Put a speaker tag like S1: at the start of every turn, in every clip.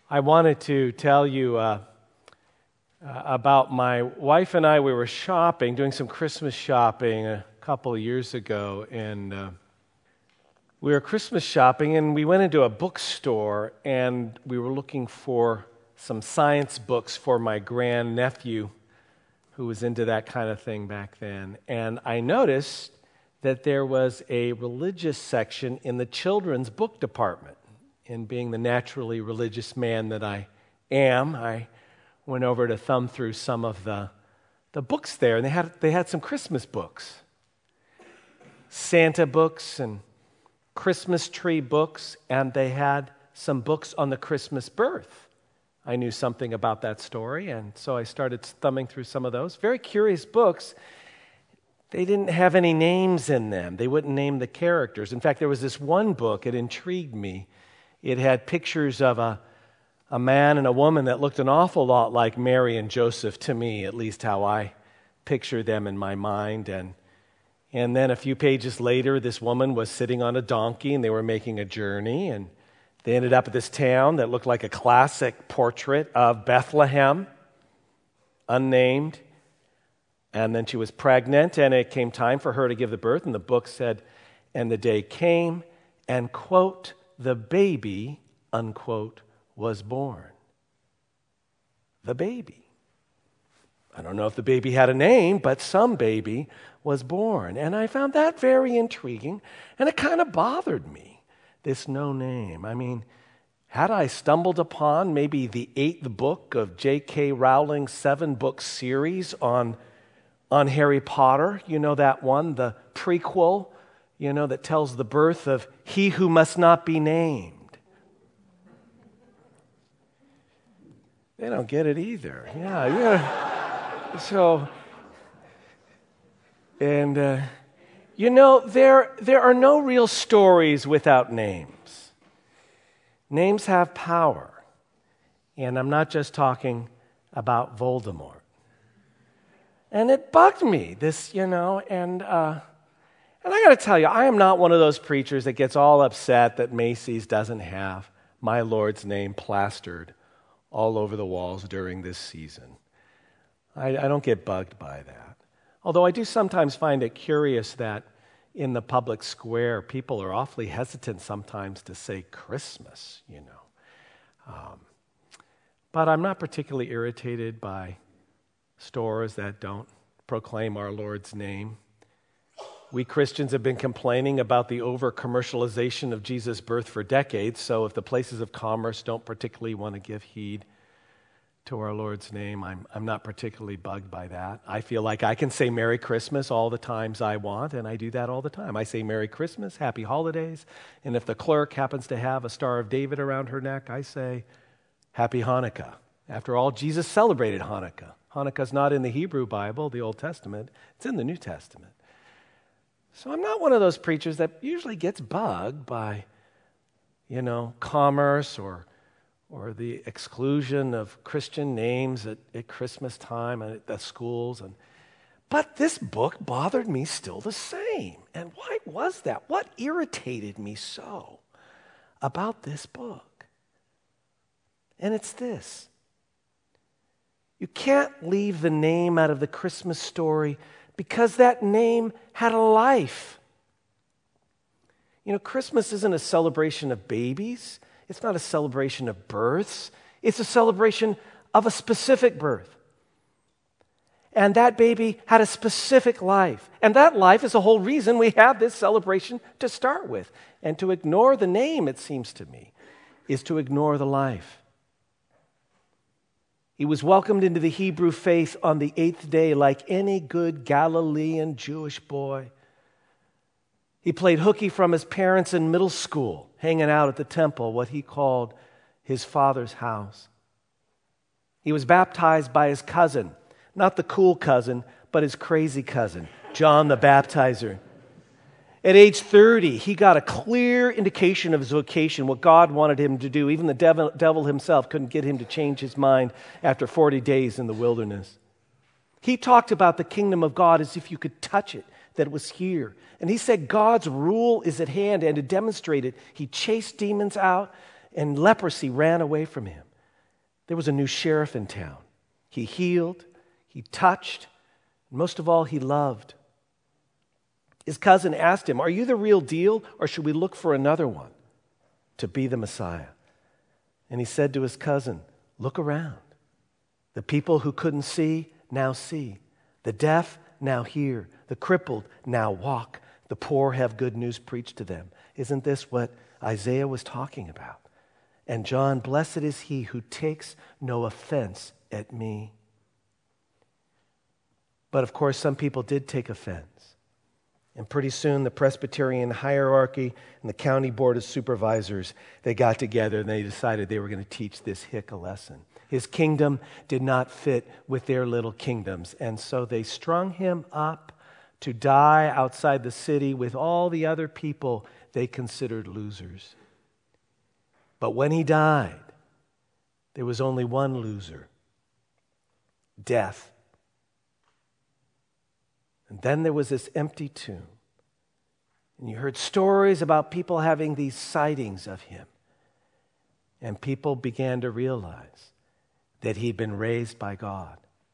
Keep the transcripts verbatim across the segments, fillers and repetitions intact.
S1: I wanted to tell you uh, uh, about my wife and I. We were shopping, doing some Christmas shopping a couple of years ago, and uh, we were Christmas shopping, and we went into a bookstore, and we were looking for some science books for my grandnephew, who was into that kind of thing back then. And I noticed that there was a religious section in the children's book department. And being the naturally religious man that I am, I went over to thumb through some of the, the books there, and they had they had some Christmas books. Santa books and Christmas tree books, and they had some books on the Christmas birth. I knew something about that story, and so I started thumbing through some of those. Very curious books. They didn't have any names in them. They wouldn't name the characters. In fact, there was this one book, it intrigued me. It had pictures of a, a man and a woman that looked an awful lot like Mary and Joseph, to me, at least how I picture them in my mind. And, and then a few pages later, this woman was sitting on a donkey, and they were making a journey, and they ended up at this town that looked like a classic portrait of Bethlehem, unnamed. And then she was pregnant, and it came time for her to give the birth, and the book said, and the day came, and, quote, the baby, unquote, was born. The baby. I don't know if the baby had a name, but some baby was born. And I found that very intriguing, and it kind of bothered me, this no name. I mean, had I stumbled upon maybe the eighth book of J K Rowling's seven-book series on, on Harry Potter, you know that one, the prequel, you know, that tells the birth of he who must not be named. They don't get it either. Yeah, yeah. So, and, uh, you know, there, there are no real stories without names. Names have power. And I'm not just talking about Voldemort. And it bugged me, this, you know, and... Uh, And I got to tell you, I am not one of those preachers that gets all upset that Macy's doesn't have my Lord's name plastered all over the walls during this season. I, I don't get bugged by that. Although I do sometimes find it curious that in the public square, people are awfully hesitant sometimes to say Christmas, you know. Um, but I'm not particularly irritated by stores that don't proclaim our Lord's name. We Christians have been complaining about the over-commercialization of Jesus' birth for decades, so if the places of commerce don't particularly want to give heed to our Lord's name, I'm, I'm not particularly bugged by that. I feel like I can say Merry Christmas all the times I want, and I do that all the time. I say Merry Christmas, Happy Holidays, and if the clerk happens to have a Star of David around her neck, I say Happy Hanukkah. After all, Jesus celebrated Hanukkah. Hanukkah's not in the Hebrew Bible, the Old Testament. It's in the New Testament. So I'm not one of those preachers that usually gets bugged by, you know, commerce or or the exclusion of Christian names at, at Christmas time and at the schools. And but this book bothered me still the same. And why was that? What irritated me so about this book? And it's this. You can't leave the name out of the Christmas story because that name had a life. You know, Christmas isn't a celebration of babies. It's not a celebration of births. It's a celebration of a specific birth. And that baby had a specific life. And that life is the whole reason we have this celebration to start with. And to ignore the name, it seems to me, is to ignore the life. He was welcomed into the Hebrew faith on the eighth day like any good Galilean Jewish boy. He played hooky from his parents in middle school, hanging out at the temple, what he called his father's house. He was baptized by his cousin, not the cool cousin, but his crazy cousin, John the Baptizer. At age thirty, he got a clear indication of his vocation, what God wanted him to do. Even the devil, devil himself couldn't get him to change his mind after forty days in the wilderness. He talked about the kingdom of God as if you could touch it, that it was here. And he said God's rule is at hand, and to demonstrate it, he chased demons out, and leprosy ran away from him. There was a new sheriff in town. He healed, he touched, and most of all, he loved. His cousin asked him, "Are you the real deal, or should we look for another one to be the Messiah?" And he said to his cousin, "Look around. The people who couldn't see now see. The deaf now hear. The crippled now walk. The poor have good news preached to them." Isn't this what Isaiah was talking about? And John, "Blessed is he who takes no offense at me." But of course, some people did take offense. And pretty soon the Presbyterian hierarchy and the county board of supervisors, they got together and they decided they were going to teach this hick a lesson. His kingdom did not fit with their little kingdoms. And so they strung him up to die outside the city with all the other people they considered losers. But when he died, there was only one loser: death. And then there was this empty tomb. And you heard stories about people having these sightings of him. And people began to realize that he'd been raised by God.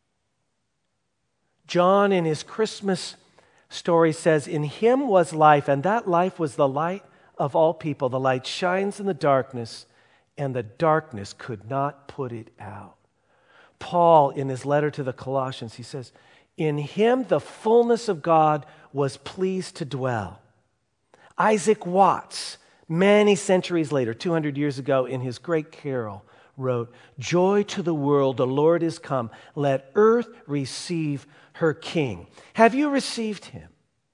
S1: John, in his Christmas story, says, "In him was life, and that life was the light of all people. The light shines in the darkness, and the darkness could not put it out." Paul, in his letter to the Colossians, he says, "In him the fullness of God was pleased to dwell." Isaac Watts, many centuries later, two hundred years ago, in his great carol, wrote, "Joy to the world, the Lord is come. Let earth receive her King." Have you received him?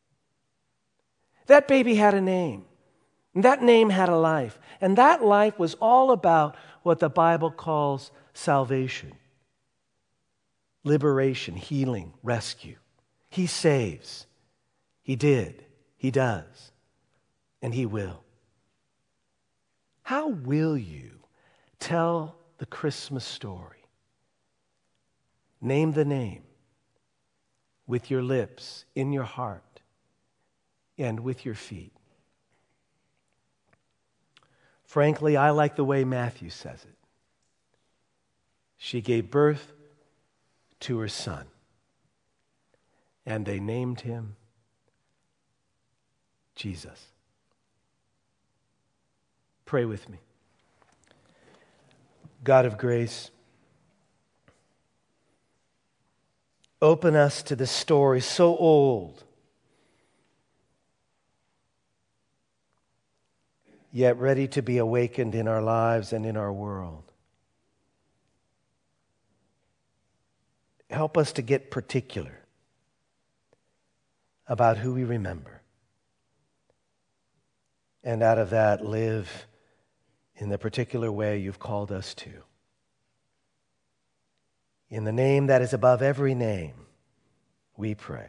S1: That baby had a name. And that name had a life. And that life was all about what the Bible calls salvation. Liberation, healing, rescue. He saves. He did. He does. And he will. How will you tell the Christmas story? Name the name with your lips, in your heart, and with your feet. Frankly, I like the way Matthew says it. She gave birth to her son, and they named him Jesus. Pray with me. God of grace, open us to this story so old, yet ready to be awakened in our lives and in our world. Help us to get particular about who we remember, and out of that live in the particular way you've called us to. In the name that is above every name, we pray.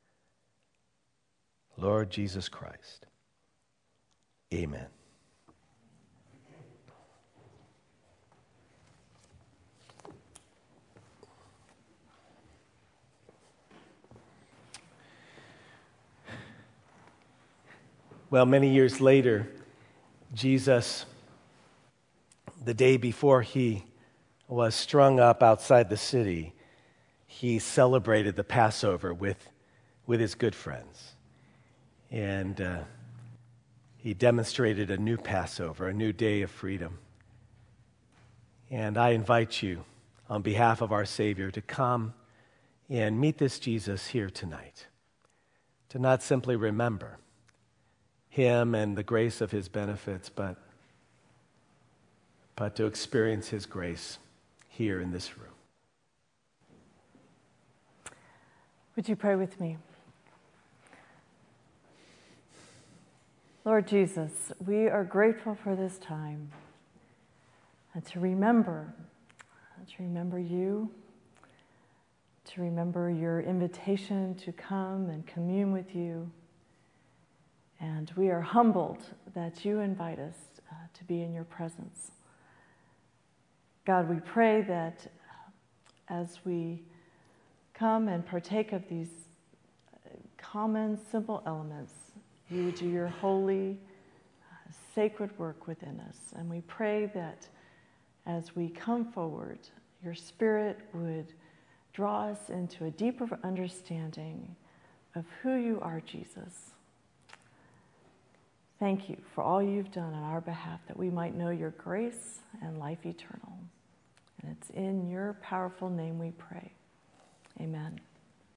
S1: Lord Jesus Christ. Amen. Well, many years later, Jesus, the day before he was strung up outside the city, he celebrated the Passover with, with his good friends. And uh, he demonstrated a new Passover, a new day of freedom. And I invite you, on behalf of our Savior, to come and meet this Jesus here tonight, to not simply remember him and the grace of his benefits, but, but to experience his grace here in this room.
S2: Would you pray with me? Lord Jesus, we are grateful for this time and to remember, to remember you, to remember your invitation to come and commune with you. And we are humbled that you invite us uh, to be in your presence. God, we pray that as we come and partake of these common, simple elements, you would do your holy, uh, sacred work within us. And we pray that as we come forward, your Spirit would draw us into a deeper understanding of who you are, Jesus. Thank you for all you've done on our behalf, that we might know your grace and life eternal. And it's in your powerful name we pray. Amen.